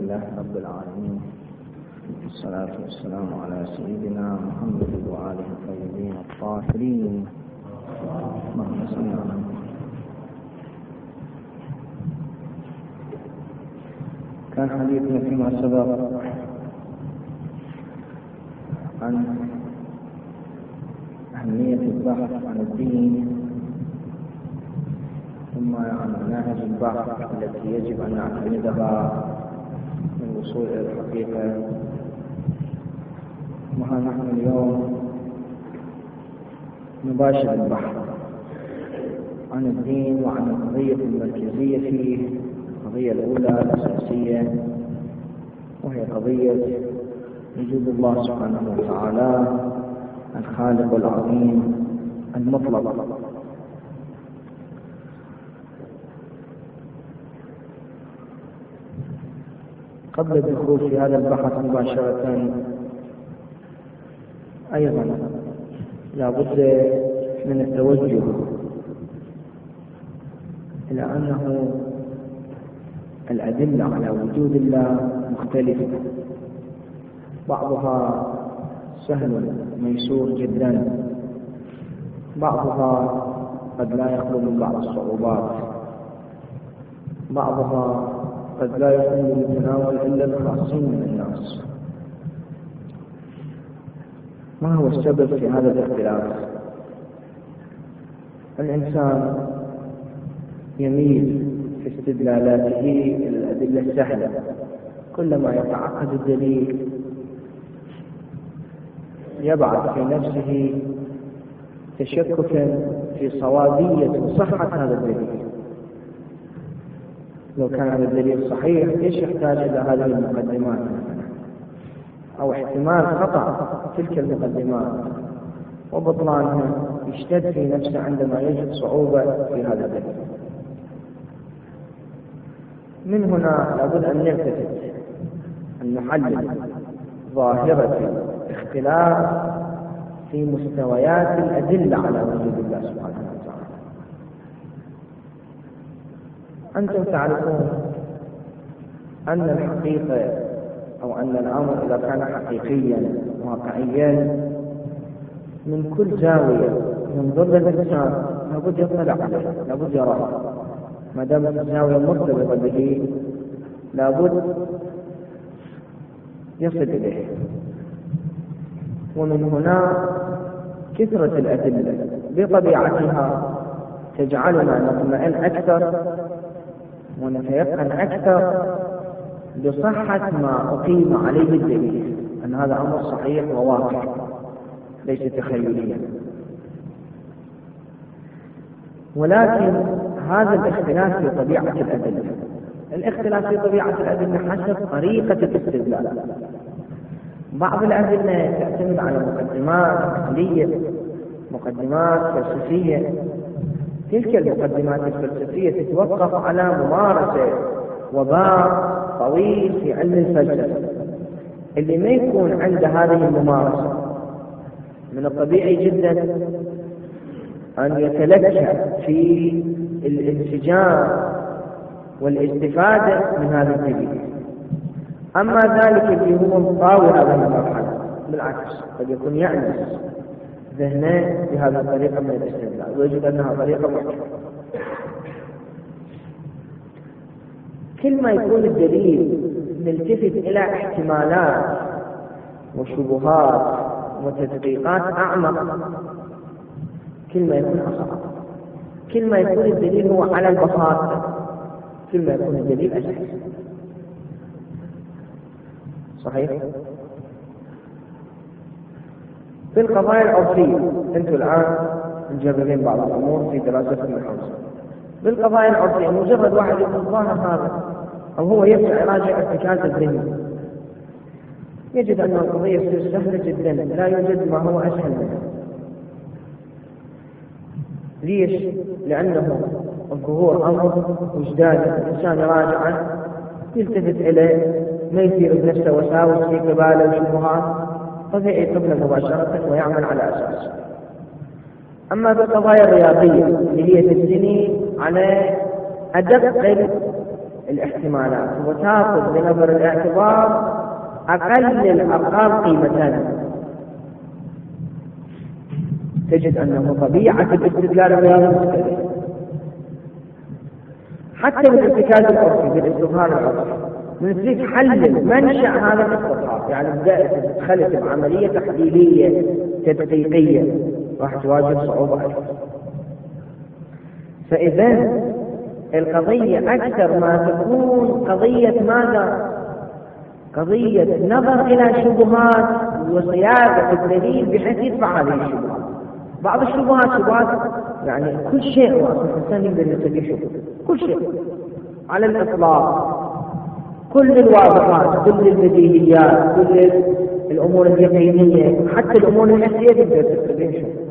لله رب العالمين، والصلاة والسلام على سيدنا محمد وآله الطيبين الطاهرين. اللهم صل على محمد. كان حديثنا فيما سبق عن أهمية البحث عن الدين، ثم عن مناهج البحث التي يجب أن نعتمدها للوصول إلى الحقيقة. وها نحن اليوم نباشر البحث عن الدين وعن القضية المركزية فيه، القضية الأولى الأساسية، وهي قضية وجود الله سبحانه وتعالى الخالق العظيم المطلق. قبل الدخول في هذا البحث مباشرة أيضا لا بد من التوجه إلى أنه الأدلة على وجود الله مختلفة، بعضها سهل ميسور جدا، بعضها قد لا يخلو من بعض الصعوبات، بعضها قد لا يكون للتناول إلا الخاصين من الناس. ما هو السبب في هذا الاختلاف؟ الإنسان يميل في استدلالاته إلى الأدلة السهلة، كلما يتعقد الدليل يبعث في نفسه تشككا في صوابية وصحة هذا الدليل. لو كان هذا الدليل صحيح ليش يحتاج إلى هذه المقدمات، أو احتمال خطأ تلك المقدمات وبطلانها يشتد في نفسه عندما يجد صعوبة في هذا الدليل. من هنا لابد أن نلتفت أن نحلل ظاهرة اختلاف في مستويات الأدلة على وجود الله سبحانه وتعالى. أنتم تعرفون أن الحقيقة أو أن الأمر إذا كان حقيقيا واقعيا من كل زاوية من ضد الإنسان لابد يطلع عليه، لابد يراه، ما دامت الزاوية مرتبطة به لابد يصل إليه. ومن هنا كثرة الأدلة بطبيعتها تجعلنا نطمئن أكثر ونتيقن أكثر بصحة ما أقيم عليه الدليل، أن هذا أمر صحيح وواقع ليس تخيليا. ولكن هذا الاختلاف في طبيعة الأدلة، الاختلاف في طبيعة الأدلة حسب طريقة الاستدلال. بعض الأدلة تعتمد على مقدمات عقلية، مقدمات فلسفية، تلك المقدمات الفلسفية تتوقف على ممارسة وباب طويل في علم الفلسفة. اللي ما يكون عنده هذه الممارسة من الطبيعي جدا أن يتلكأ في الانسجام والاستفادة من هذا الدليل. أما ذلك اللي هو مطاوع هذه المرحلة بالعكس قد يكون يعنس ذهنه بهذه الطريقة من الاستدلال ويجد أنها طريقة محكمة. كل ما يكون الدليل ملتفت إلى احتمالات وشبهات وتدقيقات أعمق كل ما يكون أصعب. كل ما يكون الدليل هو على البساطة كل ما يكون الدليل أسهل. صحيح؟ في القضايا العرفية أنتم الآن مجربين بعض الأمور في دراستكم الحوزة. بالقضايا العرفية مجرد واحد يقول ظاهر هذا أو هو يرجع يراجع ارتكاز الذهني يجد أن القضية سهلة جدا، لا يوجد ما هو أسهل منها. ليش؟ لأنه الظهور أمر وجداني، الإنسان يراجع عنه يلتفت إليه، ما يثير بنفسه وساوس في قباله وشبهات، فيقبل مباشرة ويعمل على أساسه. أما بالقضايا الرياضية اللي هي تبني على أدق الاحتمالات وتأخذ بنظر الاعتبار أقل الأرقام قيمة، تجد أنه طبيعة الاستدلال الرياضي مختلفة. حتى بالارتكاز العرفي بالاستظهار العرفي من تريد حل منشأ هذا الاستظهار، يعني بدأت دخلت بعملية تحليلية تدقيقية راح تواجه صعوبة أكثر. فإذا القضية أكثر ما تكون قضية ماذا؟ قضية نظر إلى شبهات وصياغة الدليل بحيث يدفع هذه الشبهات. بعض الشبهات شبهات يعني كل شيء الإنسان يقدر يستفيد شبهه، كل شيء على الإطلاق، كل الواضحات، كل البديهيات، كل الأمور اليقينية، حتى الأمور الحسية تقدر تستفيد شبهه.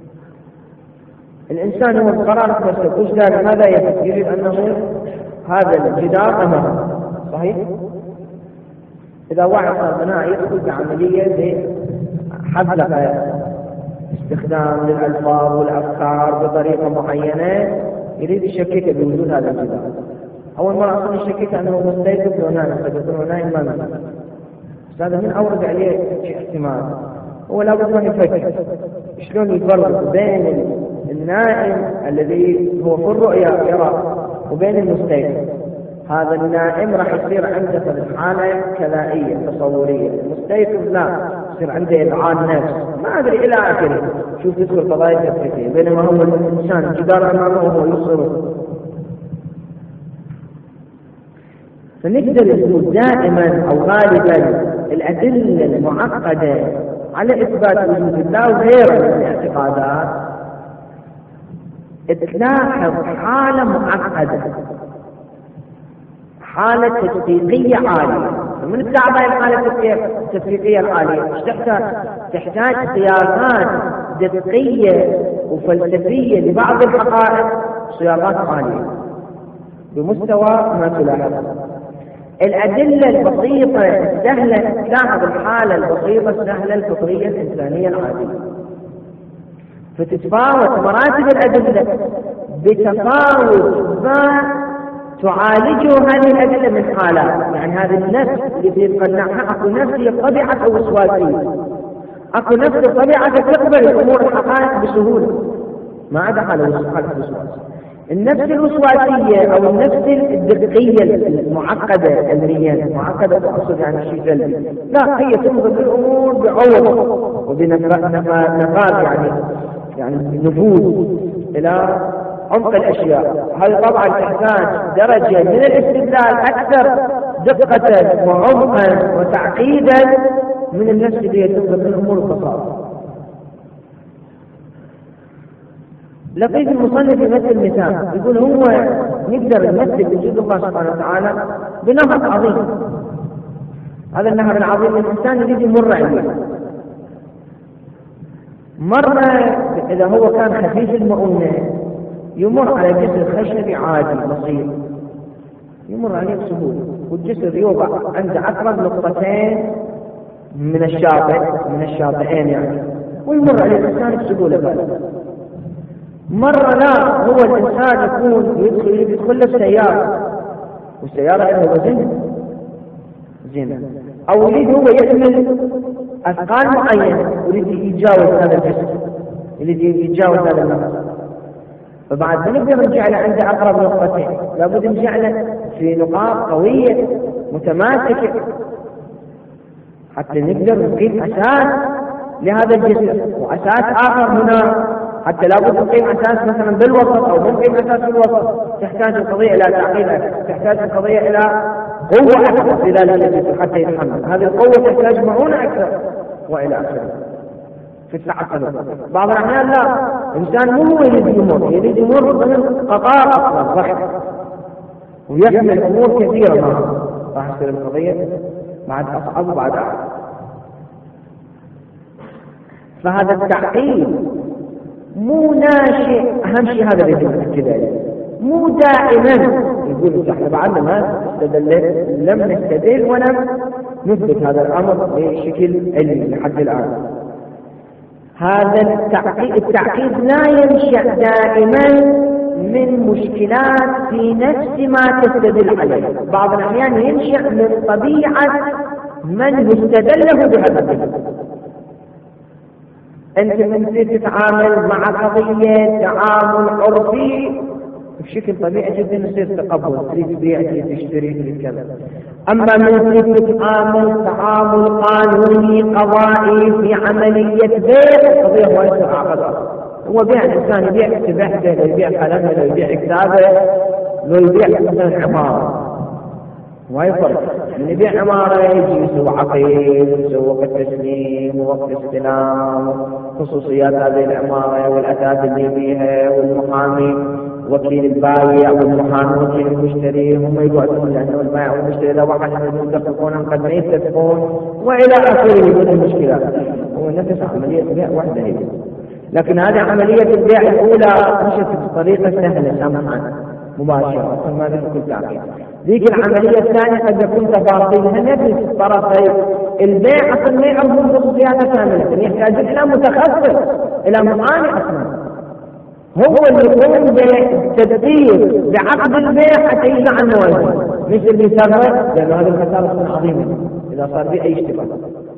الإنسان هو القرار نفسه وش دار ماذا يجد أنه هذا الجدار أمامه صحيح؟ إذا واحد صار بناء يدخل بعملية زي حذلقة استخدام للألفاظ والأفكار بطريقة معينة يريد يشكك بوجود هذا الجدار. أول مرة أصلا يشكك أنه مستيقظ ونائم، فيكون نائم ما نائم. هذا من أورد عليه احتمال، هو لابد أن يفكر شلون يفرق بين النائم الذي هو في الرؤيا يرى وبين المستيقظ. هذا النائم راح يصير عنده حالة كلائية تصورية، المستيقظ لا يصير عنده إذعان نفس ما أدري إلى آخره. شوف تدخل قضايا تفكيرية، بينما هو الإنسان الجدار أمامه وهو يبصره. فنقدر نقول دائما أو غالبا الأدلة المعقدة على إثبات وجود الله وغيره من الاعتقادات تلاحظ حالة معقدة، حالة تدقيقية عالية. من الصعبة الحالة التدقيقية العالية تحتاج صياغات دقيقية وفلسفية لبعض الحقائق، صياغات عالية بمستوى ما تلاحظ. الأدلة البسيطة السهلة تلاحظ الحالة البسيطة السهلة الفطرية الإنسانية العادية، فتتفاوت مراتب الأدلة بتفاوت ما تعالجه هذه الأدلة من حالات. يعني هذه النفس اللي تقنعها أكو نفس هي طبيعة وسواسية، أكو نفس الطبيعة تقبل الأمور الحقائق بسهولة ما عدا حالة الوسواس. النفس الوسواسية أو النفس الدقيقية المعقدة علميا، معقدة أقصد يعني شيء سلبي، لا هي تنظر بالأمور بعوض وبنقاط يعني نفوذ إلى عمق الأشياء. هذا طبعا تحتاج درجة من الاستدلال أكثر دقة وعمقا وتعقيدا من النفس اللي تنظر بالأمور البسيطة. لقيت المصنف يمثل مثال، يقول هو نقدر نمثل وجود الله سبحانه وتعالى بنهر عظيم. هذا النهر العظيم الإنسان يريد يمر عليه. مرة إذا هو كان خفيف المؤونة يمر على جسر خشبي عادي بسيط، يمر عليه بسهولة، والجسر يوضع عند أقرب نقطتين من الشاطئين يعني، ويمر عليه الإنسان بسهولة بالغة. مرة لا، هو الإنسان يكون يدخل له سيارة والسيارة له وزن زين، أو يريد هو يحمل أثقال معينة ويريد يتجاوز هذا الجسر، يريد يتجاوز هذا النهر، فبعد ما نقدر نجعله عند أقرب نقطتين، لابد نجعله في نقاط قوية متماسكة حتى نقدر نقيم أساس لهذا الجسر وأساس آخر هنا، حتى لابد نقيم أساس مثلا بالوسط أو نقيم أساس بالوسط. تحتاج القضية إلى تعقيد أكثر، تحتاج القضية إلى قوة أكثر في ذلك الجسر حتى يتحمل، هذه القوة تحتاج معونة أكثر وإلى آخره في التعقل. بعض الأحيان لا، الإنسان مو هو يريد يمر ضمن قطار أصلا ضخم ويحمل أمور كثيرة معه، راح تصير القضية بعد أصعب وبعد أعلى. فهذا التعقيد مو ناشئ، أهم شيء هذا اللي كذا مو دائما يقول احنا بعدنا ما لم نستدل ولم نثبت هذا الأمر بشكل علمي لحد الآن. هذا التعقيد لا ينشأ دائما من مشكلات في نفس ما تستدل عليه. بعض الأحيان ينشأ من طبيعة من يستدل له بهذا الدليل. أنت من تتعامل مع قضية تعامل عرفي بشكل طبيعي جدا يصير تقبل، تريد تبيع، تريد تشتري، تريد كذا. أما من تريد تتعامل تعامل قانوني قضائي في عملية بيع، القضية وايد أعقد. هو بيع الإنسان يبيع سبحته، لو يبيع قلمه، لو يبيع كتابه، لو يبيع مثلا عمارة، وايد فرق. من يبيع عمارة يجي يسوي عقيد، يسوي وقت تسليم ووقت استلام، خصوصيات هذه العمارة والأثاث اللي فيها، والمحامي وكيل البايع والمحامي وكيل المشتري هم يقعدون، لأنه البائع والمشتري إذا واحد منهم يدققون قد ما يتفقون وإلى آخره من المشكلات. هو نفس عملية بيع واحدة هي، لكن هذه عملية البيع الأولى مشت بطريقة سهلة سمحا مباشرة ما بكل تعقيد. ذيك العملية الثانية قد يكون تفاصيلها نفس طرفي البيع أصلا ما يعرفون خصوصياتها كاملة، يحتاجون إلى متخصص، إلى محامي أصلا هو اللي يقوم بالتدبير بعقد البيع حتى يجعل النوازل، مش اللي يسرر، لأن هذه المسألة تكون عظيمة إذا صار في أي اشتباه.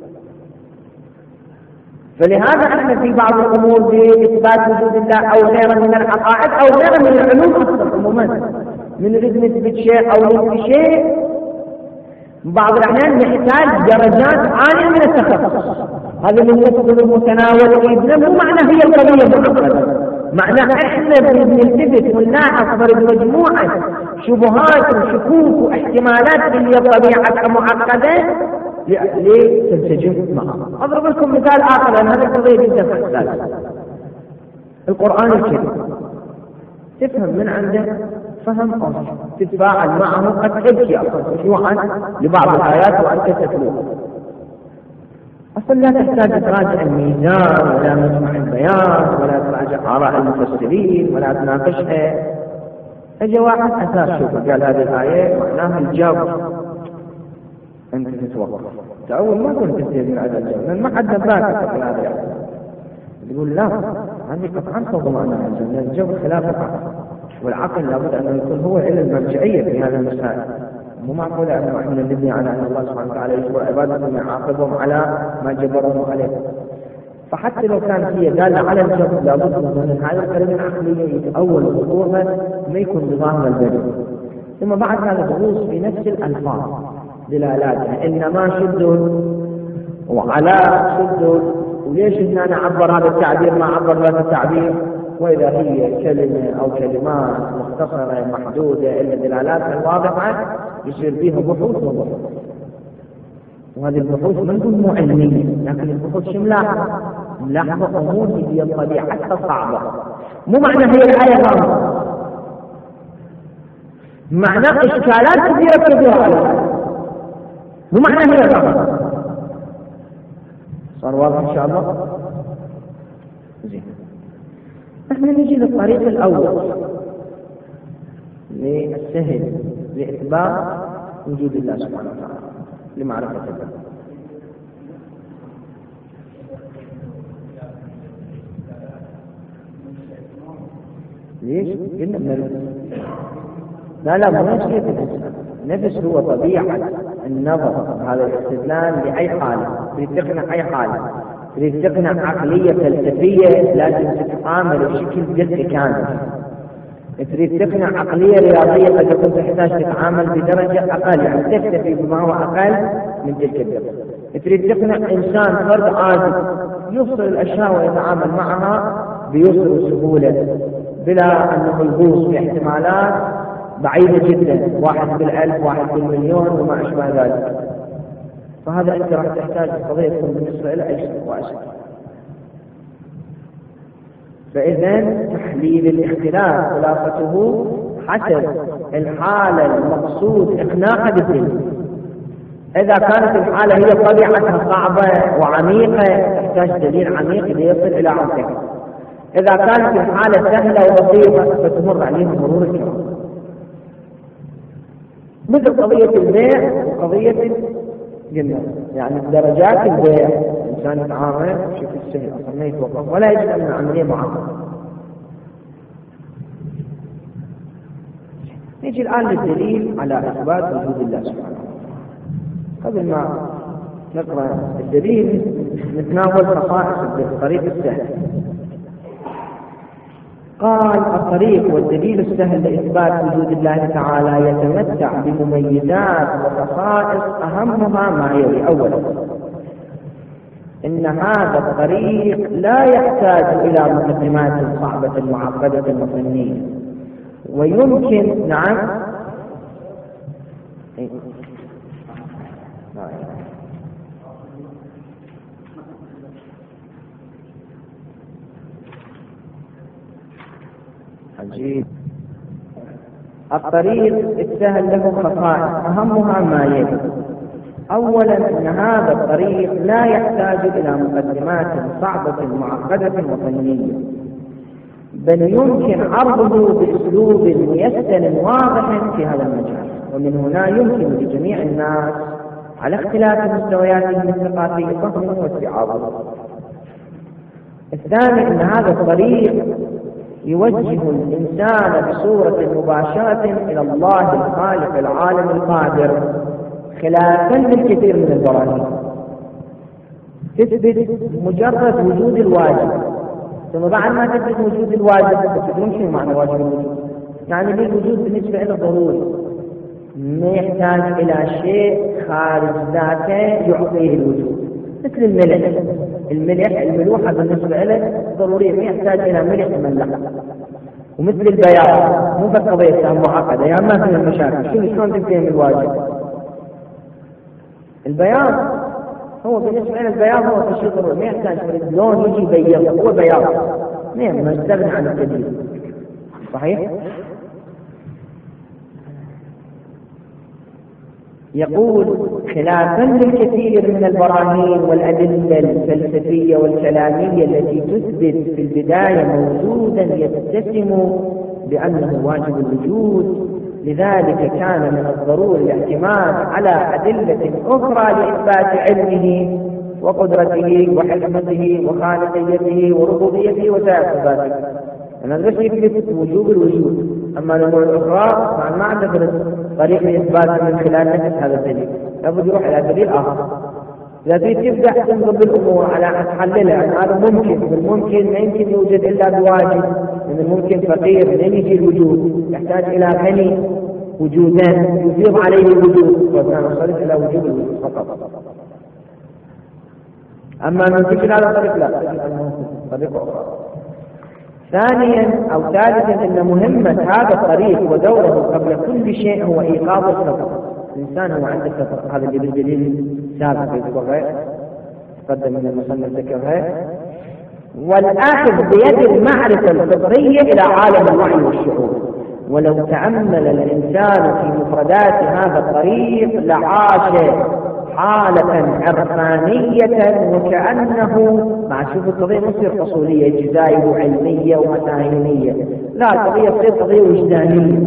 فلهذا احنا في بعض الامور باثبات وجود الله او غيره من العقائد او غيره من العلوم اصلا عموما، من نريد نثبت شيء او ننفي شيء، بعض الاحيان نحتاج درجات عاليه من التخصص. هذا من يدخل المتناول ايدنا مو معنى هي القضيه معقده، معنى احنا بنلتفت ونلاحظ مجموعه شبهات وشكوك واحتمالات اللي طبيعتها معقده لتنسجم معها. أضرب لكم مثال آخر لأن هذه القضية جدا حساسة. القرآن الكريم تفهم من عنده فهم أصل، تتفاعل معه قد تبكي أصلا خشوعا لبعض الآيات وأنت تتلوها. أصلا لا تحتاج تراجع الميزان ولا مسمع البيان ولا تراجع آراء المفسرين ولا تناقشها. أجا واحد أساس شوف قال هذه الآية معناها الجو، أنت تتوقف تعود ما كنت تستفيد من هذا الجو لأن ما حد نباك في هذا يعني. يقول لا هذه قطعا فوق معناها الجو، لأن الجو خلاف العقل، والعقل لابد أن يكون هو علم المرجعية في هذا المسائل. مو معقول أن احنا نبني على أن الله سبحانه وتعالى يجبر عبادهم ويعاقبهم على ما جبرهم عليه. فحتى لو كان هي دالة على الجو لابد من هذه القرينة العقلية يتأول ظهورها ما يكون بظاهر البدن. ثم بعد هذا الغوص في نفس الألفاظ دلالاتها، إنما شد وعلى شد، وليش إننا نعبر هذا التعبير ما عبر هذا التعبير، وإذا هي كلمة أو كلمات مختصرة محدودة إلا دلالاتها واضحة يصير فيها بحوث وبحوث. وهذه البحوث ما نقول مو علمية، لكن البحوث شو ملاحظة أمور هي طبيعتها صعبة. مو معنى هي الآية غامضة، معنى إشكالات كثيرة عليها، مو معنى هي غامضة. صار واضح إن شاء الله؟ زين. احنا نجي للطريق الأول للسهل لإثبات وجود الله سبحانه وتعالى لمعرفة الله. ليش؟ قلنا لا مو نفس الإنسان، نفس هو طبيعة النظر هذا الاستدلال لأي حالة، تريد تقنع أي حالة، تريد تقنع عقلية فلسفية لازم تتعامل بشكل جزئي كامل، تريد تقنع عقلية رياضية قد يكون تحتاج تتعامل بدرجة أقل، يعني تكتفي بما هو أقل من تلك الدرجة. تريد تقنع إنسان فرد عادي يوصل الأشياء ويتعامل معها بيسر وسهولة بلا أنه يغوص باحتمالات بعيدة جدا، 1 بالألف 1 بالمليون وما أشبه ذلك. فهذا أنت راح تحتاج القضية تكون بالنسبة إلى أيسر وأسهل. فإذا تحليل الاختلاف خلاصته حسب الحالة المقصود إقناعها بالدليل. إذا كانت الحالة هي طبيعتها صعبة وعميقة تحتاج دليل عميق ليصل إلى عمقها. إذا كانت الحالة سهلة وبسيطة فتمر عليها مرور الكرام، مثل قضية البيع وقضية الجنة، يعني درجات البيع الإنسان يتعامل بشكل سهل أصلا ما يتوقف ولا يجب أن العملية معقدة. نجي الآن للدليل على إثبات وجود الله سبحانه. قبل ما نقرأ الدليل نتناول خصائص الطريق السهل. قال الطريق والدليل السهل لإثبات وجود الله تعالى يتمتع بمميزات وخصائص أهمها ما يلي. أولا، إن هذا الطريق لا يحتاج إلى مقدمات صعبة معقدة وفنية، ويمكن عجيب. الطريق السهل له خصائص أهمها ما يلي. أولا، أن هذا الطريق لا يحتاج إلى مقدمات صعبة معقدة وفنية، بل يمكن عرضه بأسلوب ميسر واضح في هذا المجال، ومن هنا يمكن لجميع الناس على اختلاف مستوياتهم الثقافية فهمه واستيعابه. الثاني، أن هذا الطريق يوجه الإنسان بصورة مباشرة إلى الله الخالق العالم القادر، خلافا للكثير من البراهين تثبت مجرد وجود الواجب، ثم بعد ما تثبت وجود الواجب تثبتون شنو معنى واجب الوجود؟ يعني للوجود بالنسبة إلى ضروري، ما يحتاج إلى شيء خارج ذاته يعطيه الوجود، مثل الملوحة بالنسبة له ضرورية، ما يحتاج إلى ملح يملح. ومثل البياض، مو بس قضية معقدة، يعني ما في المشاكل. شلون تفهم الواجب؟ البياض هو بالنسبة إلى البياض هو تشيء ضروري، ما يحتاج لون يجي يبيض، هو بياض، ما يستغني عن التبييض. صحيح؟ يقول خلافا للكثير من البراهين والأدلة الفلسفية والكلامية التي تثبت في البداية موجودا يتسم بأنه واجب الوجود، لذلك كان من الضروري الاعتماد على أدلة أخرى لإثبات علمه وقدرته وحكمته وخالقيته وربوبيته وسائر صفاته. أنا بس يثبت وجوب الوجود، أما الأمور الأخرى ما أعتبر طريق لإثبات من خلال نفس هذا الدليل، لابد يروح إلى دليل آخر. إذا تبدأ تنظر بالأمور على أن تحللها أن هذا ممكن، والممكن ما يمكن يوجد إلا بواجب، من الممكن فقير من يجي الوجود، يحتاج إلى غني وجودا يفيض عليه الوجود، وكان وصلت إلى وجود الوجود فقط. أما من فكر هذا الطريق لا، طريق أخرى. ثانيا أو ثالثا، أن مهمة هذا الطريق ودوره قبل كل شيء هو إيقاظ الفطرة. الإنسان هو عنده فطرة، هذا اللي بالدليل سابق يذكرها، تقدم من المصنف ذكرها، والآخذ بيد المعرفة الفطرية إلى عالم الوعي والشعور. ولو تأمل الإنسان في مفردات هذا الطريق لعاش حالة عرفانية، وكأنه مع شوف القضية مصير فصولية جزائية وعلمية ومتاهينية، لا، القضية تصير قضية وجدانية،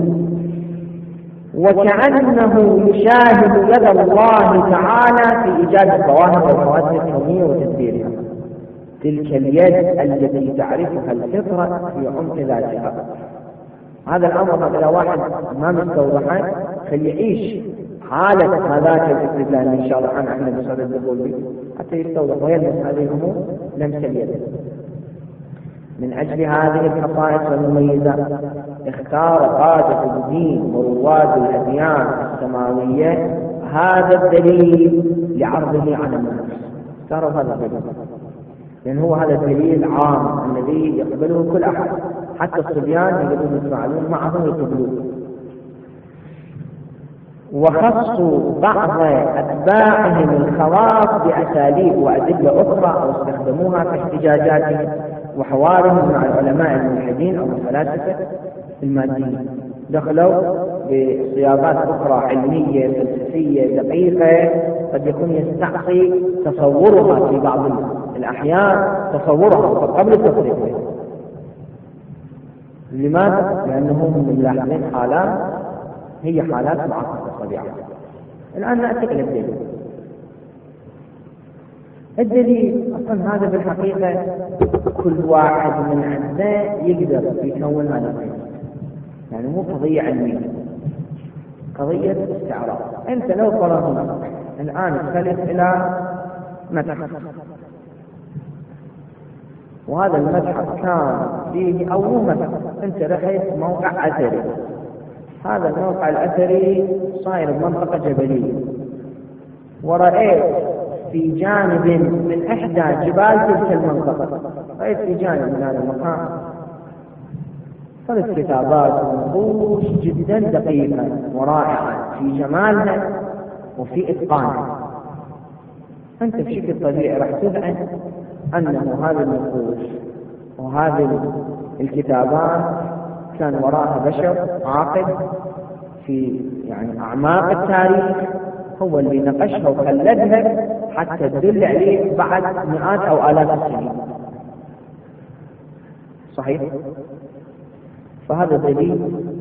وكأنه يشاهد يد الله تعالى في إيجاد الظواهر والحوادث الكونية وتدبيرها، تلك اليد التي تعرفها الفطرة في عمق ذاتها. هذا الأمر إلى واحد ما مستوضحه خلي يعيش حالة هذاك الاستدلال إن شاء الله احنا بصدد الدخول به حتى يستوضح ويلمس هذه الأمور لمس اليد. من أجل هذه الخصائص والمميزات اختار قادة الدين ورواد الأديان السماوية هذا الدليل لعرضه على الناس. اختاروا هذا الدليل لأن هو هذا الدليل عام الذي يقبله كل أحد، حتى الصبيان يقدرون يتفاعلون معه ويقبلوه. وخصوا بعض أتباعهم الخواص بأساليب وأدلة أخرى أو استخدموها في احتجاجاتهم وحوارهم مع العلماء الملحدين أو الفلاسفة الماديين. دخلوا بصياغات أخرى علمية فلسفية دقيقة قد يكون يستعصي تصورها في بعض الأحيان، تصورها قبل تصريفها. لماذا؟ لأنهم ملاحظين حالات هي حالات معقدة طبيعة. الآن نأتي إلى الدليل. الدليل أصلا هذا بالحقيقة كل واحد من عنده يقدر يكون هذا الدليل، يعني مو قضية علمية. قضية استعراض. أنت لو فرضنا الآن تختلف إلى متحف، وهذا المتحف كان فيه أو مو متحف، أنت رحت موقع أثري، هذا الموقع الأثري صاير بمنطقة جبلية، ورأيت في جانب من إحدى جبال تلك المنطقة، رأيت في جانب من هذا المكان صارت كتابات ونقوش جدا دقيقة ورائعة في جمالها وفي إتقانها. أنت بشكل طبيعي راح تذعن أنه هذه النقوش وهذه الكتابات كان وراءها بشر عاقل في يعني أعماق التاريخ هو اللي نقشها وخلدها حتى تدل عليه بعد مئات أو آلاف السنين. صحيح؟ فهذا دليل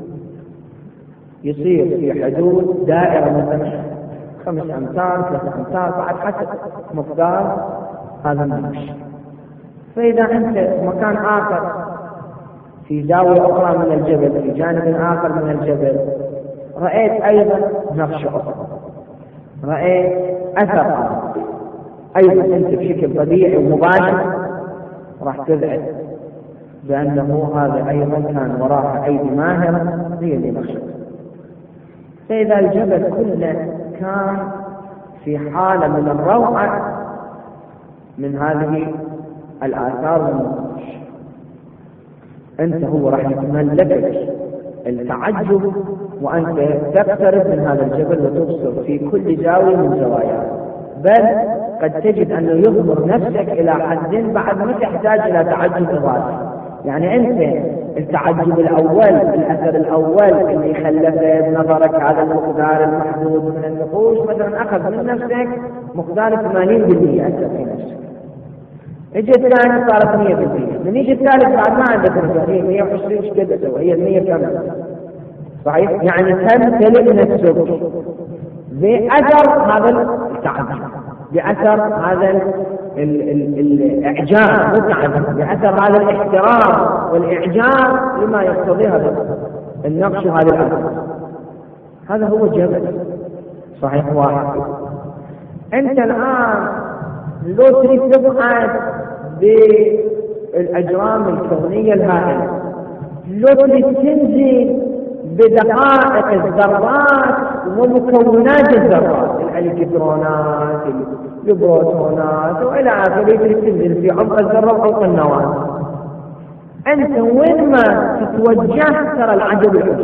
يصير في حدود دائرة مثلا 5 أمتار 3 أمتار بعد حسب مقدار هذا النقش. فإذا أنت في مكان آخر في زاوية أخرى من الجبل في جانب آخر من الجبل رأيت أيضا نقش أخرى، رأيت أثر أيضا، أنت بشكل طبيعي ومباشر راح تذعن بأنه هذا أيضا كان وراءها أيدي ماهرة هي اللي نقشت. فإذا الجبل كله كان في حالة من الروعة من هذه الآثار والنقوش، أنت هو راح يتملكك التعجب وأنت تقترب من هذا الجبل وتبصر في كل زاوية من زواياه، بل قد تجد أنه يغمر نفسك إلى حد بعد ما تحتاج إلى تعجب إضافي. يعني أنت التعجب الأول الأثر الأول اللي خلف نظرك هذا المقدار المحدود من النقوش مثلا أخذ من نفسك مقدار 80% أنت في نفسك، اجي الثاني صارت 100%، من يجي الثالث بعد ما عندك 120 ايش قد تسوي؟ هي 100 كم؟ صحيح؟ يعني تمتلئ نفسك بأثر هذا التعجب، بأثر هذا الإعجاب، مو تعجب، بأثر هذا الاحترام والإعجاب لما يقتضيه هذا النقش وهذا الأثر. هذا هو جبل. صحيح؟ واحد. أنت الآن لو تريد تبحث بالأجرام الكونية الهائلة، لو تريد تنزل بدقائق الذرات ومكونات الذرات، الإلكترونات البروتونات وإلى آخره، تريد تنزل في عمق الذرة وعمق النواة، أنت وين ما تتوجه ترى العجب العجب.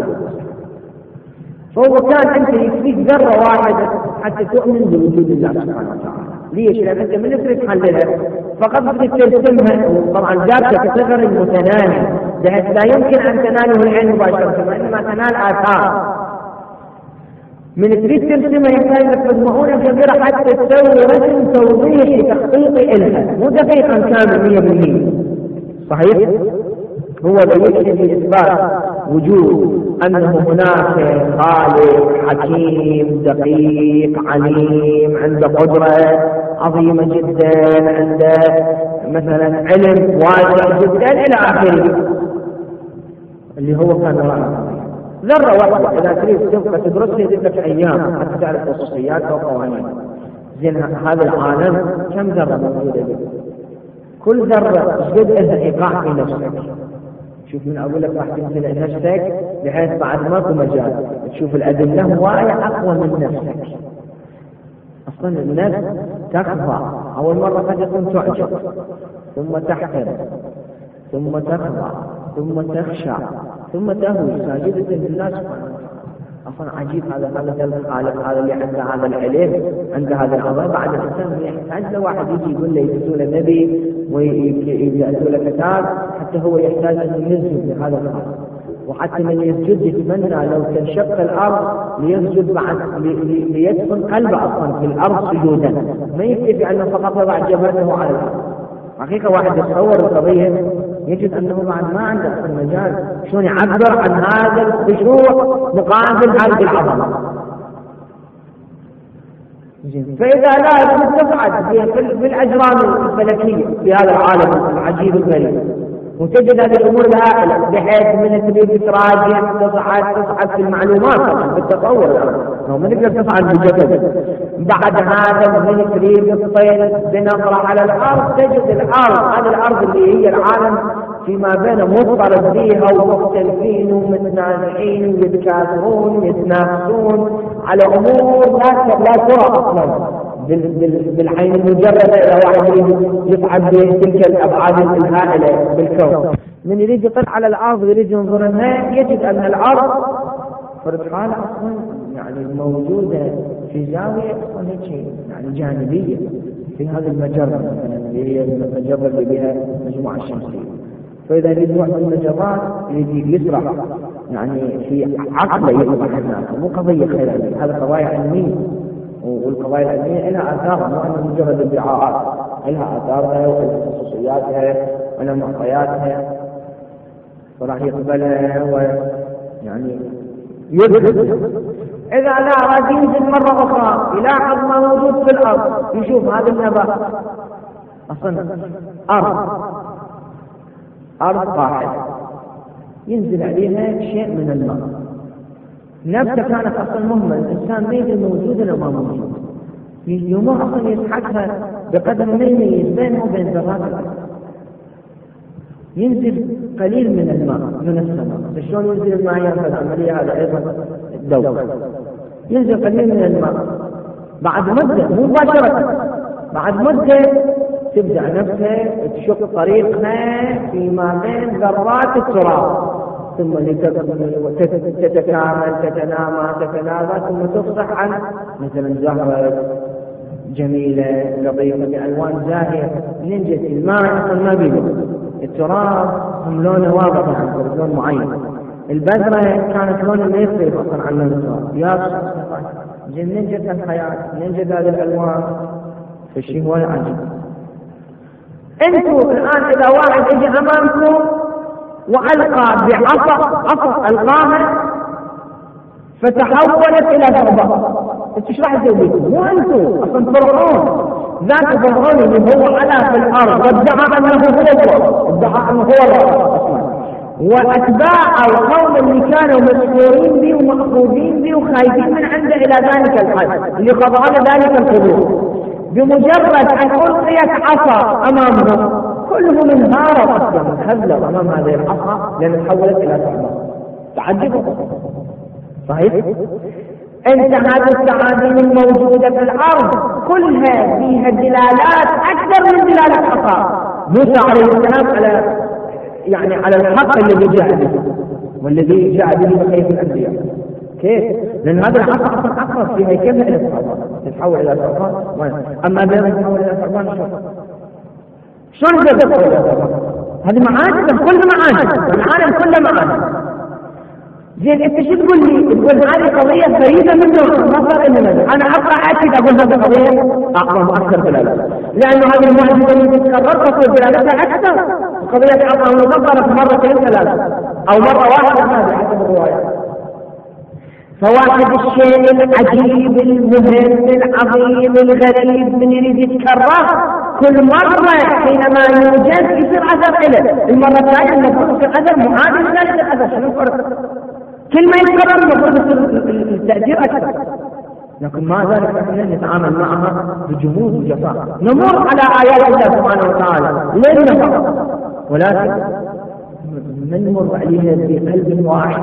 فهو كان أنت يكفيك ذرة واحدة حتى تؤمن بوجود الله سبحانه وتعالى. ليش؟ لأن أنت من تريد تحللها فقط تريد ترسمها، وطبعا ذاتك كصغر المتناهي بحيث لا يمكن أن تناله العين مباشرة، وإنما تنال آثار. من تريد ترسمها يحتاج لك مجموعة كبيرة حتى تسوي رسم توضيحي تخطيطي إلها، مو دقيقا كامل 100%. صحيح؟ هو يكفي بإثبات وجود أنه هناك خالق حكيم دقيق عليم عنده قدرة عظيمة جدا، عنده مثلا علم واسع جدا إلى آخره، اللي هو كان وراء ذرة واحدة. إذا تريد تبقى تدرسها يجب لك أيام حتى تعرف خصوصيات أو قوانين. زين هذا العالم كم ذرة موجودة به؟ كل ذرة قد لها إيقاع في نفسك. شوف من أقول لك راح تمتلئ نفسك بحيث بعد ماكو مجال تشوف الأدلة هواية أقوى من نفسك. أصلا النفس تخضع، أول مرة قد يكون تعجب ثم تحترم ثم تخضع ثم تخشع ثم تهوي ساجدة لله سبحانه وتعالى. أصلا عجيب هذا اللي عنده هذا العلم عنده هذا العظيم. بعد الإنسان يحتاج لواحد يجي يقول له يجلسوا له نبي ويأتوا له كتاب حتى هو يحتاج أن يسجد لهذا الأمر، وحتى من يسجد يتمنى لو تنشق الأرض ليسجد بعد ليدفن قلبه أصلا في الأرض سجودا، ما يكفي أنه فقط يضع جبهته على الأرض. حقيقة واحد يتصور القضية يجد أنه بعد ما عنده في المجال شلون يعبر عن هذا الخشوع مقابل هذه العظمة. فإذا لا تصعد بالأجرام الفلكية في هذا العالم العجيب الغريب وتجد هذه الأمور الهائلة بحيث من تريد تراجع تصعد في المعلومات طبعا بالتطور الآن، لو ما نقدر تصعد بالجسد. بعد هذا من تريد تطير بنظرة على الأرض تجد الأرض، هذه الأرض اللي هي العالم فيما بين مضطرب فيها ومختلفين ومتنازعين ويتكاثرون ويتنافسون على أمور لا ترى أصلا بالعين المجردة. إلى واحد يصعد بتلك الأبعاد الهائلة بالكون، من يريد يطلع على الأرض ويريد ينظر لها يجد أن الأرض فرد حالة أصلا يعني موجودة في زاوية أصلا هيك يعني جانبية في هذه المجرة اللي هي المجرة اللي بها المجموعة الشمسية. فإذا يريد واحد من المجرات يجي يسرح يعني في عقله يصبح هناك، مو قضية خيالية، هذا قضايا علمية، والقضايا العلمية لها آثار، مو أنه مجرد ادعاءات، لها آثارها وخصوصياتها ولها معطياتها، وراح يقبلها ويعني يدرس. إذا لا أراد ينزل مرة أخرى يلاحظ ما موجود في الأرض، يشوف هذا النبات أصلا أرض واحدة ينزل عليها شيء من الماء، نفسه كانت أصلا مهمة، الإنسان ما يدري موجود ولا ما موجود، يوم أصلا يسحقها بقدر ما يميز بينه وبين ذرات الأرض. ينزل قليل من الماء من السماء، شلون ينزل الماء؟ ينفذ عملية هذا أيضا الدورة، ينزل قليل من الماء، بعد مدة مو مباشرة، بعد مدة تبدأ نفسها تشق طريقها فيما بين ذرات التراب، ثم تتكامل تتنامى ثم تصبح عن مثلا زهرة جميلة لطيفة بألوان زاهية. ننجت الماء أصلا ما بيده، التراب هم لونه واضح يعني لون معين، البذرة كانت لونها ما يختلف أصلا عن لون التراب، يابس ننجت الحياة، ننجت هذه الألوان، فالشيء هو العجيب. انتوا الآن إذا واحد يجي أمامكم وألقى بعصا ألقاها فتحولت إلى ثعبان، انتوا ايش راح تسوي بكم؟ مو انتوا اصلا فرعون، ذاك فرعون اللي هو على في الارض وادعى انه هو الله اصلا، واتباع القوم اللي كانوا مسحورين به ومأخوذين به وخايفين من عنده الى ذلك الحد اللي قضى ذلك الحدود، بمجرد ان القيت عصا امامهم كلهم انهاروا اصلا انهزلوا امام هذه العصا لان تحولت الى ثعبان. تعجبوا صحيح؟ انت هذه التعابين الموجودة في الارض كلها فيها دلالات اكثر من دلالة عصا موسى عليه السلام على الحق الذي جاء به والذي جاء به بخير الانبياء. كيف؟ لان هذا العصا اصلا اقرب فيها كيف الى ثعبان، تتحول الى ثعبان، اما بين تتحول الى ثعبان شلون تتحول الى ثعبان؟ هذه معاجز، كل معاجز، العالم كله معاجز. زين انت شو تقول لي؟ تقول هذه قضيه فريده من نوع ما صار لنا، انا اقرا اكيد اقول هذه قضيه اعظم واكثر دلاله، لانه هذه المعجزه اللي تتكرر تكون دلالتها اكثر، قضيه اعظم ونظرت مرتين ثلاثه او مره واحده هذا حسب الروايه. فواحد الشيء العجيب المهم العظيم الغريب من يريد يتكرر كل مرة حينما يوجد يصير أثر له، المرة الثانية المفروض يصير أثر معادل لذلك الأثر. شنو الفرق؟ كل ما يتكرر المفروض يصير التأثير أكثر، لكن مع ذلك احنا نتعامل معها بجمود وجفاء، نمر على آيات الله سبحانه وتعالى ليل نهار، ولكن نمر عليها بقلب واحد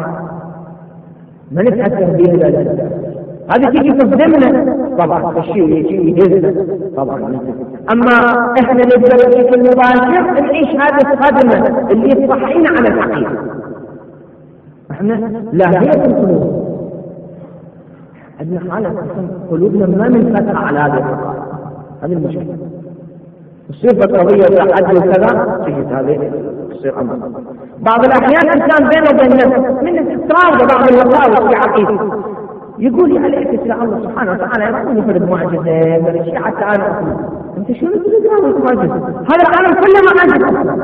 ما نتأثر بها ذلك. هذه تيجي تصدمنا طبعا، الشيء يجي يهزنا طبعا، اما احنا نقدر بشكل مباشر نعيش هذه الصدمه اللي تصحينا على الحقيقه. احنا لاهية القلوب، عندنا حاله قلوبنا ما منفتحه على هذه الحقائق، هذه المشكله. الصفه قضيه تحدي وكذا تجد هذه تصير امر. بعض الاحيان الانسان بينه وبين نفسه من استطراد بعض الوساوس في عقيدته يقول لي عليك إلى الله سبحانه وتعالى يقول فرد معجزة برشي حتى أنا أقول أنت شو تقول معجزة؟ هذا العالم كله معجزة.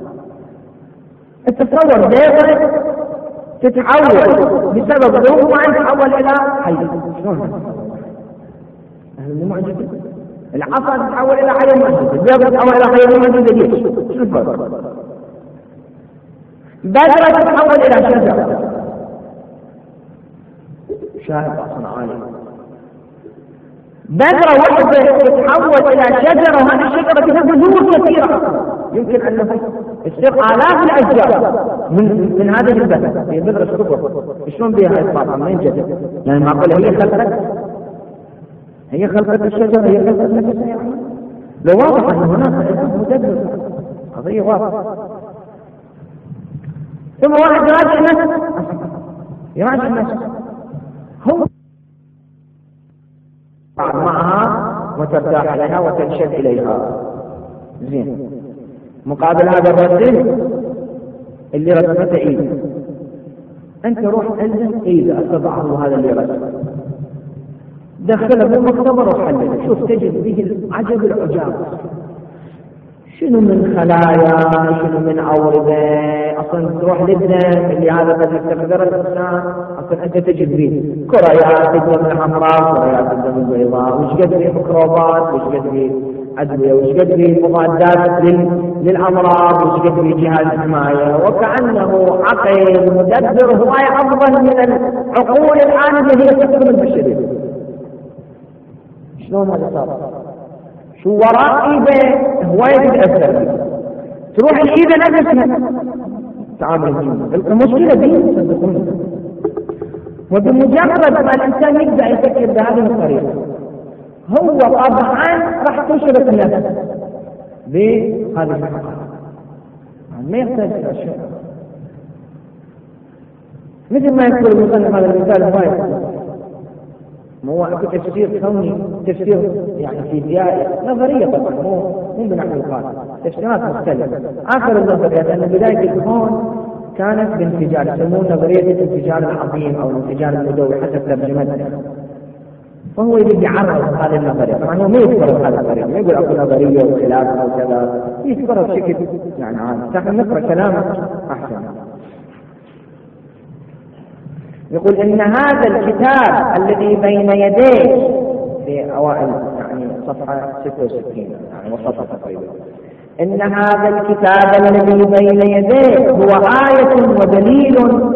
التصور دائما تتحول بسبب ظروف ما تتحول إلى حي. شلون؟ هذا معجزة. العصا تتحول إلى حي معجزة، الجبل تتحول إلى حي معجزة. ليش؟ شو الفرق؟ بذرة تتحول إلى شجرة، شاهد أصلا عالي، بذرة واحدة تتحول إلى شجرة، وهذه الشجرة فيها بذور كثيرة، يمكن أن يصير آلاف الأشجار من هذه البذرة. هي بذرة كبر، شلون بها إطلاقا؟ ما ينجد يعني معقولة هي خلقت الشجرة، هي خلقت نفسها يعني؟ لو واضح أن هناك مدبر، قضية واضحة. ثم واحد يراجع نفسه هو معها وترتاح عليها وتنشد إليها. زين، مقابل هذا الرسم اللي رسمته إيد، أنت روح ألزم إيد أتبعه هذا اللي رسمه، دخله بالمختبر وحلله، شوف تجد به العجب العجاب، شنو من خلايا، شنو من أوردة. أصلا تروح للدم اللي هذا قد يستخدر الإنسان، أصلا أنت تجد به كريات الدم الحمراء، كريات الدم البيضاء، وش قد به ميكروبات، وش قد به أدوية، وش قد به مضادات للأمراض، وش قد به جهاز حماية، وكأنه عقل مدبر هواية أفضل من العقول الآن اللي هي تخدم البشرية. شلون هذا صار؟ شو وراء إيده هواية تتأثر، تروح الإيده نفسها تعامل المشكلة دي صدقوني. وبمجرد ما الإنسان يبدأ يفكر بهذه الطريقة، هو طبعا راح تشرك نفسه بهذه الحقائق، ما يحتاج إلى شيء. مثل ما يذكر المصنف هذا المثال هواية، مو تفسير كوني، تفسير يعني فيزيائي نظرية طبعا، مو بنحو القال، تفسيرات مختلفة. آخر النظريات أن بداية الكون كانت بانفجار، يسمون نظرية الانفجار العظيم أو الانفجار المدوي حسب ترجمتها. فهو يريد يعرض هذه النظرية، طبعا هو ما يذكر بهذه الطريقة، ما يقول أكو نظرية وخلاف أو كذا، يذكرها بشكل يعني عام. نحن نقرأ كلامه أحسن. يقول إن هذا الكتاب الذي بين يديك، في أوائل يعني صفحة 66 يعني وسطها تقريبا، إن هذا الكتاب الذي بين يديك هو آية ودليل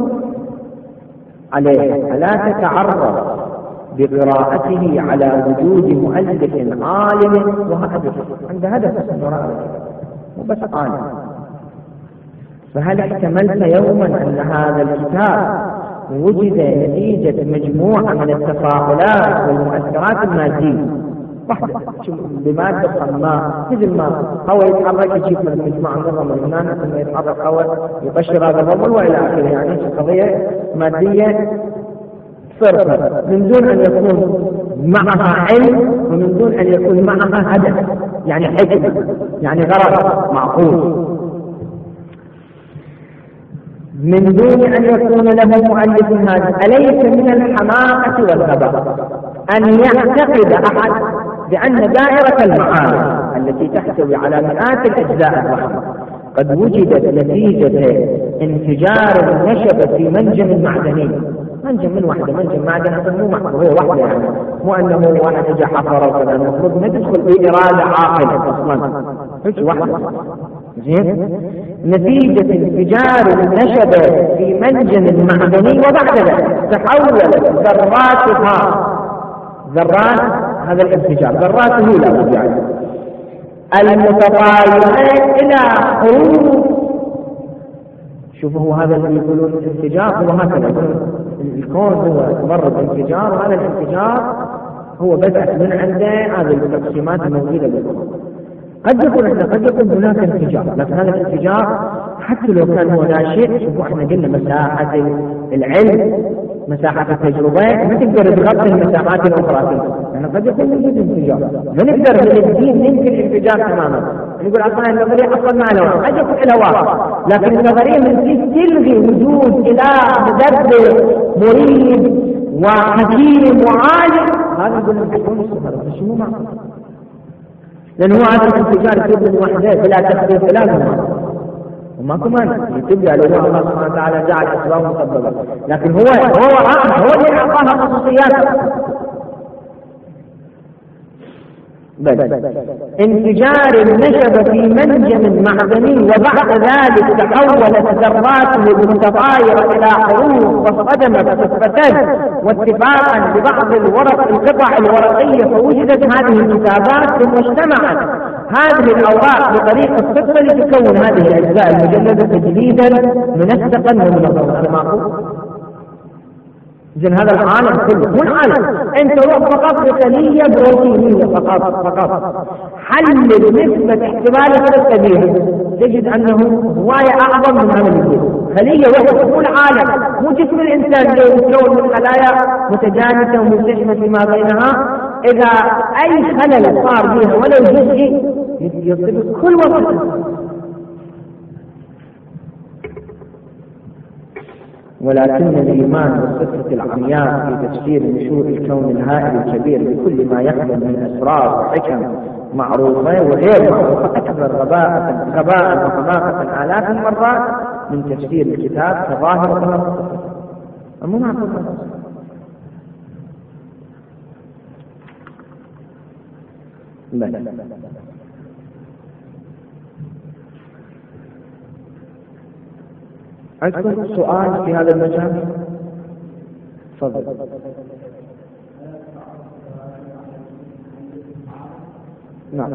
عليه، فلا تتعرض بقراءته على وجود مؤلف عالم وهدف، عنده هدف من وراء مو بس عالم. فهل احتملت يوما أن هذا الكتاب وجد نتيجة مجموعة من التفاعلات والمؤثرات المادية واحدة بمادة صماء، مثل ما هو يتحرك يجيب من مجموعة من الرمل هنا، ثم يتحرك هو يقشر هذا الرمل وإلى آخره، يعني قضية مادية صرفة، من دون أن يكون معها علم ومن دون أن يكون معها هدف، يعني حكمة، يعني غرض معقول، من دون أن يكون له مؤلف هذا. أليس من الحماقة والغباء أن يعتقد أحد بأن دائرة المعارف التي تحتوي على مئات الأجزاء الضخمة قد وجدت نتيجة انفجار نشب في منجم معدني، منجم من واحدة، منجم معدن مو محفور، هو واحدة يعني، مو أنه واحد اجى حفر وكذا، المفروض ما تدخل بإرادة عاقلة أصلا، هيك واحدة. زين، نتيجة انفجار نشب في منجم معدني، وبعد ذلك تحولت ذراتها، ذرات هذا الانفجار، ذراته لا يعني المتطايرة إلى حروف. شوفوا هو هذا اللي يقولون الانفجار هو هكذا، الكون هو مجرد انفجار، وهذا الانفجار هو بدأت من عنده هذه التقسيمات الموجودة بالكون. قد يكون هناك انفجار، لكن هذا الانفجار حتى لو كان هو ناشئ، شوفوا احنا قلنا مساحة العلم، مساحة التجربة ما تقدر تغطي المساحات الأخرى، يعني قد يكون وجود انفجار، ما نقدر من الدين ننكر انفجار تماما، نقول أصلا النظرية أصلا ما لها، قد يكون لها واقع، لكن النظرية من تلغي وجود إله مدبر مريد وحكيم وعالم، هذا يقول لك شو مو معقول، لأن هو هذا الانفجار يصير من وحده بلا تخطيط ثلاثة، وماكو مانع يتبع له الله سبحانه وتعالى جعل أسباب مسببة، لكن هو اللي أعطاها خصوصيات. بل انفجار نشب في منجم معدني وبعد ذلك تحولت ذراته المتطايرة إلى حروف واصطدمت خفتان واتفاقا ببعض القطع الورقية فوجدت هذه الكتابات ثم اجتمعت هذه الأوراق بطريقة الصدفة لتكون هذه الأجزاء المجلدة تجديدا منسقا ومنظما. هذا معقول؟ إذن هذا العالم كله مو العالم، أنت روح فقط بخلية بروتينية فقط حلل نسبة احتمال الكبير تجد أنه هواية أعظم من هذا الجسم. خلية واحدة مو العالم، مو جسم الإنسان اللي يتكون من خلايا متجانسة وملتحمة فيما بينها، إذا أي خلل صار بها ولو جزئي يصيب كل وقت. ولكن الإيمان والصفة العمياء في تفسير نشوء الكون الهائل الكبير بكل ما يحمل من أسرار وحكم معروفة وغير معروفة أكبر غباء وحماقة آلاف المرات من تفسير الكتاب كظاهر وظاهر. مو معقول. لا. عندكم سؤال في هذا المجال؟ تفضل. نعم.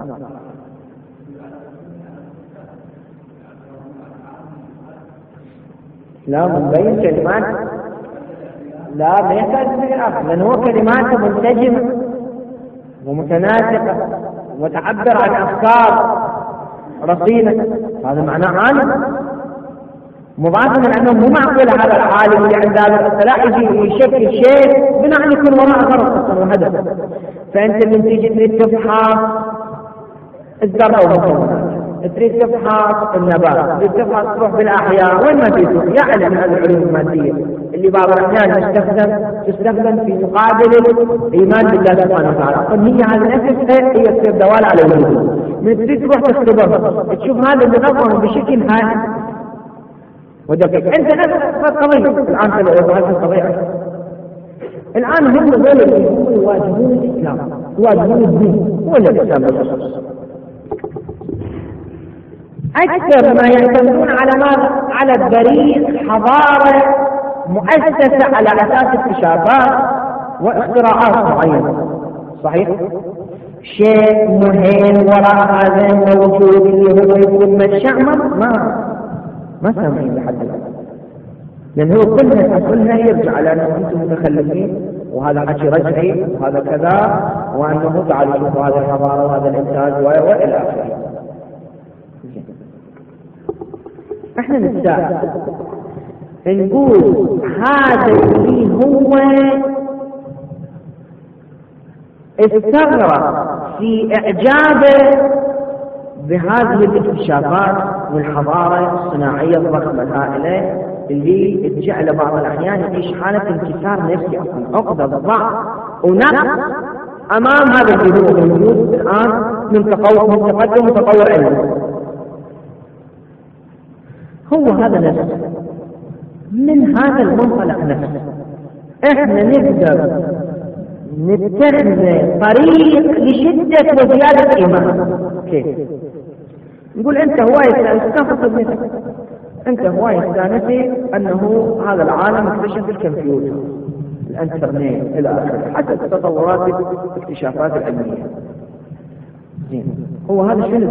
لا مبين كلمات، لا ما يحتاج تغيير، لأن هو كلماته منسجمة ومتناسقة وتعبر عن أفكار رصينة، هذا معناه عالم. مضافا لأنه مو معقول هذا العالم اللي عند هذا الاصطلاح يجي ويشكل شيء بناء على يكون وراء غرض وهدف. فأنت من تيجي تريد تفحص الذرة ومكوناتها، تريد تفحص النبات، تريد تفحص تروح بالأحياء، وين ما تروح يعلم هذه العلوم المادية اللي بعض الأحيان تستخدم في مقابل الإيمان بالله سبحانه وتعالى. طب هي هذه نفسها هي تصير دلالة على الوجود. من تريد تروح تختبر تشوف هذا المنظم بشكل هائل ودقيق. انت نفس القضيه الان في الطبيعه الان هم دول اللي يواجهون الاسلام، يواجهون الدين، هو الاسلام بالخصوص اكثر ما يعتمدون على ماذا؟ على البريء، حضاره مؤسسه على اساس اكتشافات واختراعات معينه. صحيح؟ شيء مهم وراء هذا الموجود اللي هو يكون متشعمر ما سامعين لحد الآن، لأن هو كلها يرجع لأنه أنتم متخلفين وهذا حكي رجعي وهذا كذا وأنه تعالوا شوفوا هذا الحضارة وهذا الإنتاج وإلى آخره. إحنا نتساءل نقول هذا اللي هو استغرق في إعجابه بهذه الاكتشافات والحضارة الصناعية الضخمة الهائلة اللي تجعل بعض الأحيان يعيش حالة انكسار نفسي أصلا، عقدة ضعف ونقص أمام هذا الجذور الموجود الآن من تقدم وتطور علمي. هو هذا نفسه، من هذا المنطلق نفسه احنا نقدر نتخذ طريق لشدة وزيادة الإيمان. كيف؟ نقول أنت هواية استنبط أنت هواية استانسي أنه هذا العالم اكتشف الكمبيوتر، الانترنت إلى آخره، حتى التطورات الاكتشافات العلمية. زين، هو هذا شنو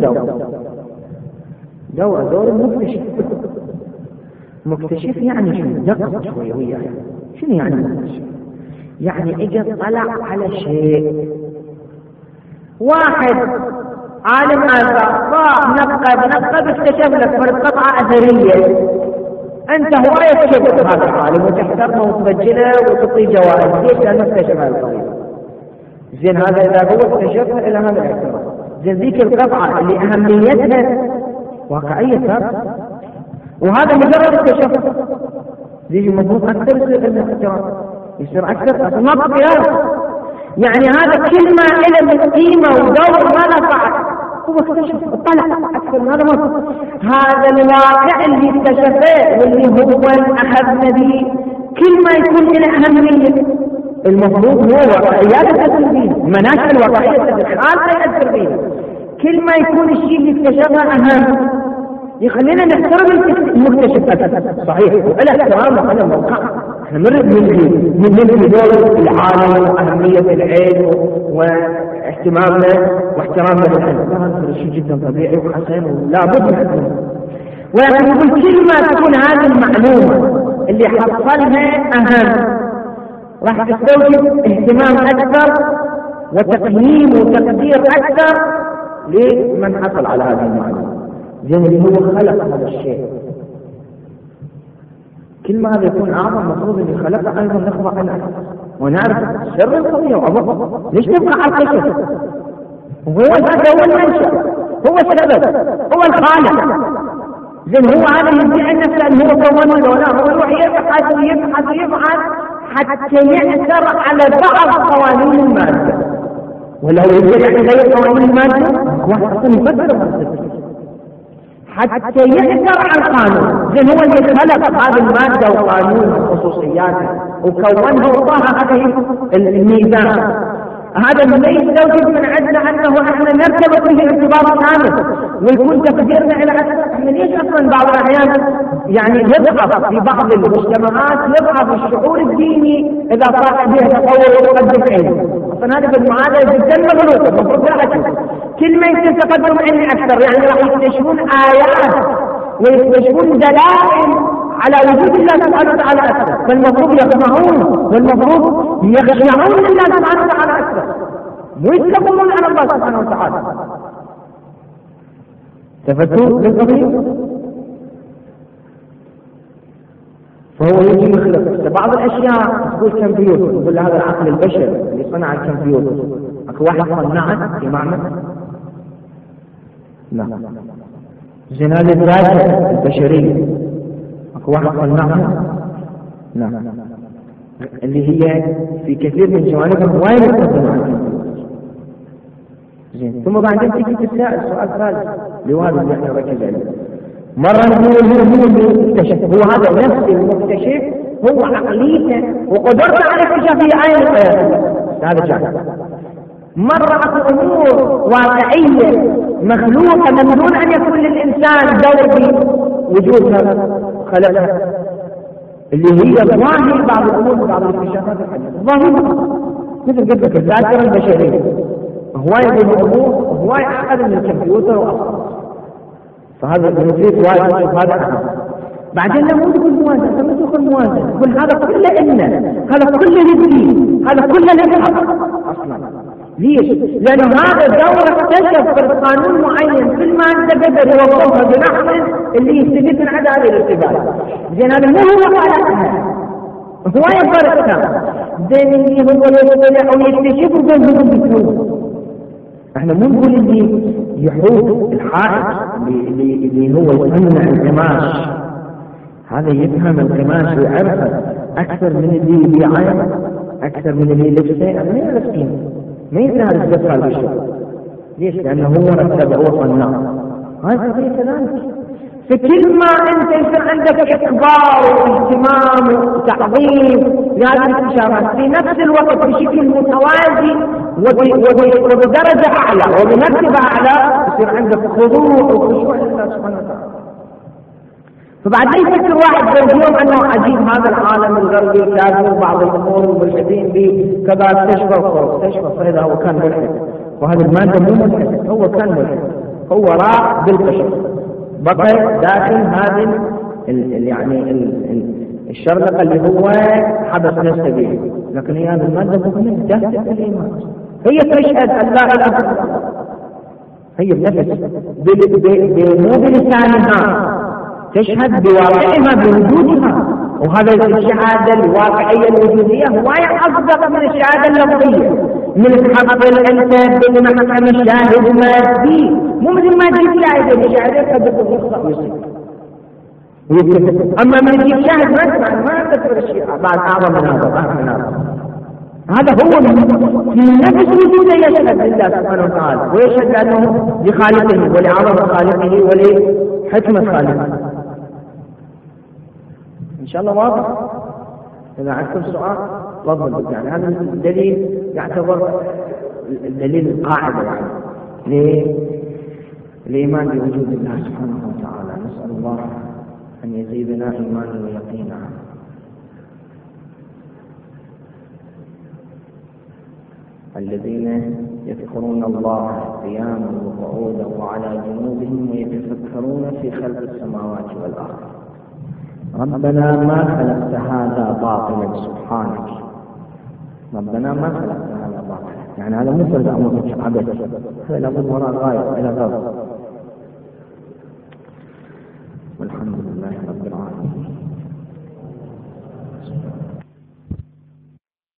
دور المكتشف. مكتشف يعني شنو؟ دقق شوية وياه، شنو يعني مكتشف؟ يعني اجى طلع على شيء. واحد عالم آثار طاع نقب اكتشف لك فرد قطعة أثرية، أنت هواية تشبه هذا العالم وتحترمه وتسجله وتعطيه جوائز. ليش؟ لأنه اكتشف هذه القضية. زين، هذا إذا هو اكتشفها إلى هذا الاعتراف. زين، ذيك القطعة اللي أهميتها واقعية صار، وهذا مجرد اكتشاف. يجي المفروض أكثر يصير أكثر ما بقياس. يعني هذا كلمة إلى من قيمة ودور ما نفعت، هو اكتشف طلع أكثر من هذا. هذا الواقع اللي اكتشفه واللي هو أخذنا به كلمة يكون له أهمية، المفروض هو واقعيات التسليم المناشئ الوضعية الحال لا يأثر فيها. كل ما يكون الشيء اللي اكتشفه أهم يخلينا نحترم المكتشف أكثر. صحيح وإلى احترام على الموقع. احنا نريد من دور العالم وأهمية العلم واهتمامنا واحترامنا للعلم، هذا شيء جدا طبيعي وحسن ولا بد من حسنه. ولكن يقول كل ما تكون هذه المعلومة اللي حصلها أهم راح تستوجب اهتمام أكثر وتقييم وتقدير أكثر لمن حصل على هذه المعلومة. زين اللي هو خلق هذا الشيء، كل ما هذا يكون أعظم مفروض اللي خلقه أيضا نخضع عنه ونعرف سر القضية وعظمه. ليش تبقى على القصة؟ هو المنشأ، هو السبب، هو الخالق. زين هو هذا يدعي نفسه أن هو كونه ولا هو يروح يبحث ويبحث ويبحث حتى يأثر على بعض قوانين المادة. ولو يدعي غير قوانين المادة واحد أصلا يفكر حتى يأثر على القانون. زين هو اللي خلق هذه المادة وقانون وخصوصياتها وكونها وضعها هذه الميزان. هذا ما يستوجب من عندنا أنه احنا نرتبط به ارتباط كامل ويكون تقديرنا إلى أساس. احنا ليش أصلا بعض الأحيان يعني يضعف في بعض المجتمعات يضعف الشعور الديني إذا صار به تطور وتقدم علمي. أصلا هذا بالمعادلة جدا مغلوطة. المفروض كل ما يصير تقدم علمي أكثر يعني راح يكتشفون آيات ويكتشفون دلائل على وجود الله سبحانه وتعالى أكثر، فالمفروض يسمعون والمفروض يخشعون لله سبحانه وتعالى أكثر ويتكبرون على الله سبحانه وتعالى. تفتوا بالقضية؟ فهو يجي يخلق بعض الأشياء تقول كمبيوتر، تقول هذا العقل البشري اللي صنع الكمبيوتر. أكو واحد صنعه في معمل؟ لا. زين هذه الذاكرة البشرية أكو واحد صنعها؟ لا. اللي هي في كثير من جوانبها هواية مستخدمة على الكمبيوتر. زين ثم بعدين تيجي تسأل سؤال ثالث لوالد اللي احنا نركز عليه. مرة نقول هو اللي اكتشف، هو هذا نفس المكتشف هو عقليته وقدرته على اكتشاف آية القيامة، هذا جاهز. مرة أكو أمور واقعية مخلوقة من دون أن يكون للإنسان دور في وجودها خلقها، اللي هي ظاهر بعض الأمور بعض الاكتشافات الحديثة ظاهرة مثل قلت الذاكرة البشرية هواية من الأمور وهواية أحد من الكمبيوتر وأصلا. فهذا بنفيد وايد هذا أهم. بعدين لما تقول موازنة لما تقول موازنة تقول هذا كله إلنا، هذا كله للدين، هذا كله للحق أصلا. ليش؟ لأن هذا دور اكتشف في قانون معين كل ما أنت قدر يوظفها بنحو اللي يستفيد من عند هذه الارتباط. زين هذا مو هو خالقها، هو يفرقها. زين اللي هو يطلع ويكتشف وبين بفلوس. احنا مو نقول اللي يحوط الحائط اللي هو يمنع القماش، هذا يفهم القماش ويعرفه أكثر من اللي يبيعه أكثر من اللي يلبسه. ما يعرفين ما يسهل الدفع بالشغل. ليش؟ لأنه هو رتب وصنع. هذا قضية كذلك. فكل ما أنت يصير عندك إقبال واهتمام وتعظيم لهذه الاكتشافات في نفس الوقت بشكل متوازي وبدرجة أعلى وبمرتبة أعلى يصير عندك خضوع وخشوع لله سبحانه وتعالى. فبعدين يفكر واحد اليوم أنه عجيب هذا العالم الغربي كافر بعض الأمور الملحدين به كذا استشفى فإذا هو كان ملحد، وهذا المادة مو ملحد، هو كان ملحد، هو راح بالبشر بقى داخل هذه يعني الشرنقة اللي هو حبس نفسه به. لكن هي هذه المادة مؤمنة تهدف الإيمان، هي تشهد أن لا إله إلا الله، هي بنفس مو بلسانها تشهد بواقعها بوجودها. وهذا الشهادة الواقعية الوجودية هو أصدق من الشهادة اللفظية. من حق أنت بمحكم الشاهد مادي، مو مثل ما تجيب شاهد الشهادة قد تكون يخطأ ويصيب. أما من تجيب شاهد ما تذكر الشيء بعد أعظم من هذا بعد من هذا هو في نفس وجوده يشهد لله سبحانه وتعالى ويشهد لأنه لخالقه ولعظم خالقه ولحكمة خالقه. إن شاء الله واضح. إذا عندكم سؤال تفضل. يعني هذا الدليل يعتبر الدليل القاعدة يعني ليه؟ الإيمان بوجود الله سبحانه وتعالى. نسأل الله أن يزيدنا إيمانا ويقينا. الذين يذكرون الله قياما وقعودا وعلى جنوبهم ويتفكرون في خلق السماوات والأرض ربنا ما خلقت هذا باطلا سبحانك. ربنا ما خلقت هذا باطلا، يعني هذا مفرد أمر عبث، هذا لابد وراء غاية إلى غرض. والحمد لله رب العالمين.